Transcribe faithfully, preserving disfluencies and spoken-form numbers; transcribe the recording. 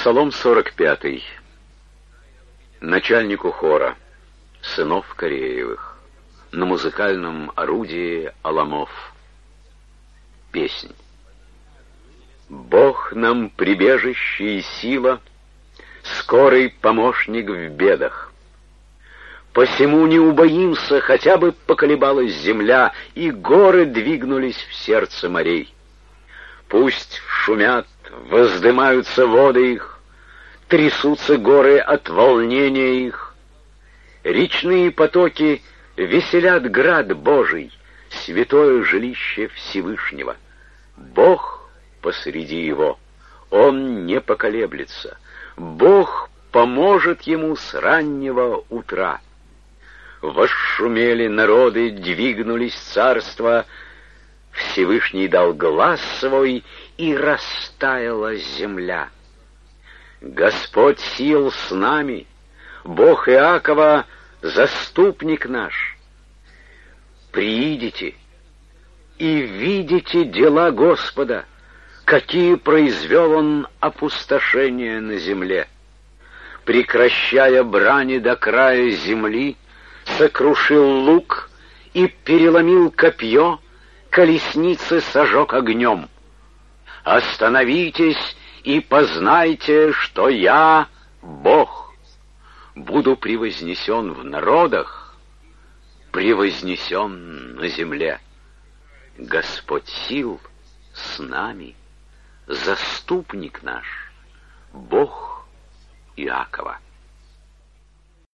Псалом сорок пятый. Начальнику хора, сынов Кореевых, на музыкальном орудии аламов. Песнь. Бог нам прибежище и сила, скорый помощник в бедах. Посему не убоимся, хотя бы поколебалась земля, и горы двигнулись в сердце морей. Пусть шумят, воздымаются воды их, трясутся горы от волнения их. Речные потоки веселят град Божий, святое жилище Всевышнего. Бог посреди его, он не поколеблется. Бог поможет ему с раннего утра. Восшумели народы, двигнулись царства, Всевышний дал глас свой, и растаяла земля. Господь сил с нами, Бог Иакова, заступник наш. Приидите и видите дела Господа, какие произвел Он опустошения на земле. Прекращая брани до края земли, сокрушил лук и переломил копье, колесницы сожег огнем. Остановитесь и познайте, что я Бог. Буду превознесен в народах, превознесен на земле. Господь сил с нами, заступник наш, Бог Иакова.